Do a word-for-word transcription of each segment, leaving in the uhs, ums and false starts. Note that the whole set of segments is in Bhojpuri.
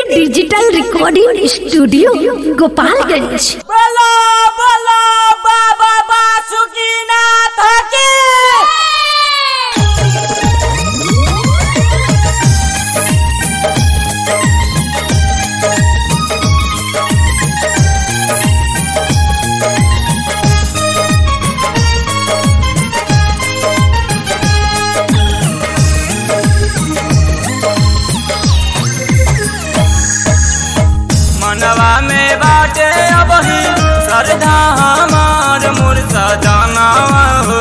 Digital recording studio Gopalganj. बोलो बोलो बाबा बासुकीनाथ की। मनवा में बाटे अबही श्रद्धा हमार मुर्सा जाना हो।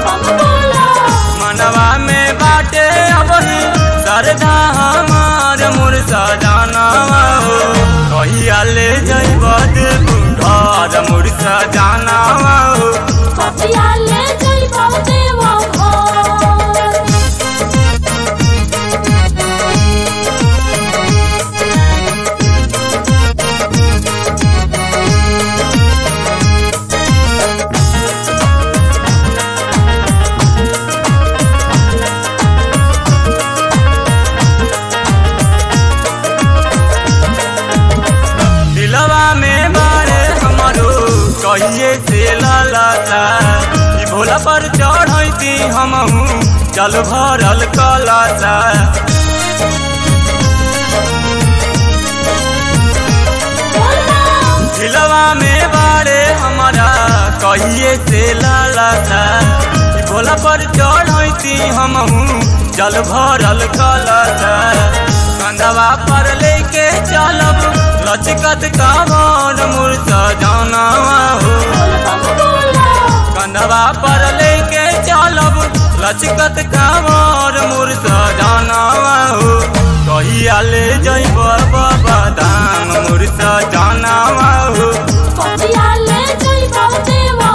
मनवा में बाटे अबही श्रद्धा हमार मुर्सा जाना हो। कहिया ले जइब घर मुर्सा जाना हो। कहिया ले जइब देवा कहिए से लालाता कि भोला पर चढ़ती हमहू जल भरल कलाता। दिलवा में बारे हमारा कहिए से लालाता कि भोला पर चढ़ती हमहू जल भरल कलाता। कंधवा पर लेके चलब लचकत कांवर मुर्सा जाना हो। कंधवा पर लेके चलब लचकत कांवर मुर्सा जाना हो। कहिया ले जइब बाबा धाम मुर्सा जाना हो। कहिया ले जइब देवा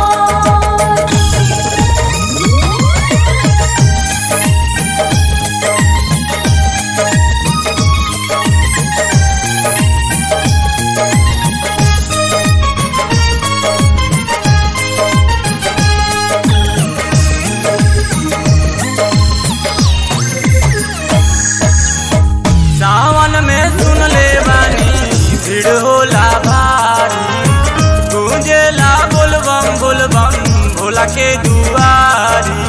भीड़ होला भारी गूंजेला बोलबम बोलबम भोला के दुआरी।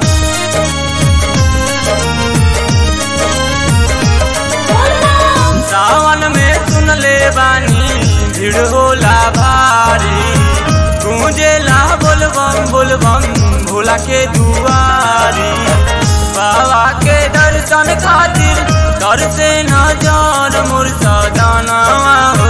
सावन में सुन ले बानी भीड़ होला भारी गूंजेला बोलबम बोलबम भोला के दुआरी। बाबा के दर्शन खातिर दर से नजर मुर्सा जाना हो।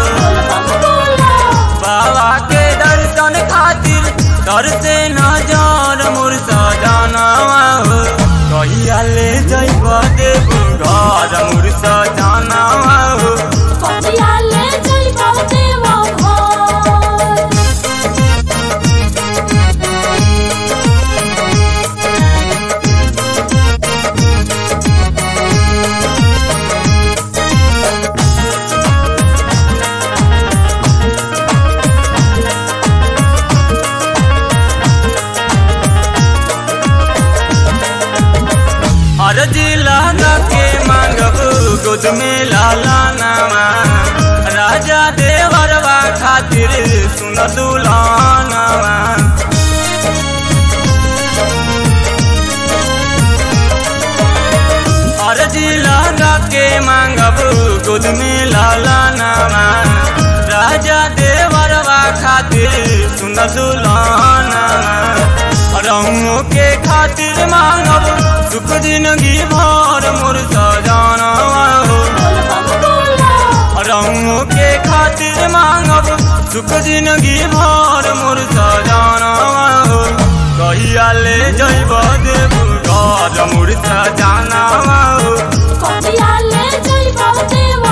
बाबा के दर्शन खातिर दर से नजर मुर्सा जाना हो। कहिया ले जइब घर मुर्सा जाना हो। कहिया ले जइब देवा अर्जी लगा के मांगब गोद में लाला नामा राजा देवरवा खातिर सुन दुलानामा। अर्जी लगा के मांगब गोद में लाला नामा राजा देवरवा खातिर सुन दुलानामा। रंगों के खातिर मांगब सुख जिंदगी भर मुर्सा जाना हो। रंगों के खातिर मांगब सुख जिंदगी भर मुर्सा जाना हो। कहिया ले जइब घर मुर्सा जाना हो। कहिया ले जइब देवा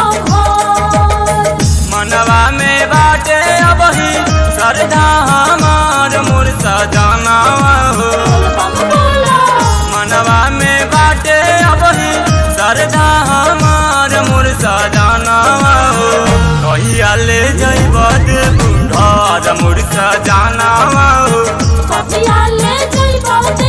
मनवा में बाटे अबही श्रद्धा हमार मुर्सा जाना हो। मनवा में बाटे अबही श्रद्धा हमार मुर्सा जाना हो। कहिया ले जइब घर मुर्सा जाना हो। कहिया ले जइब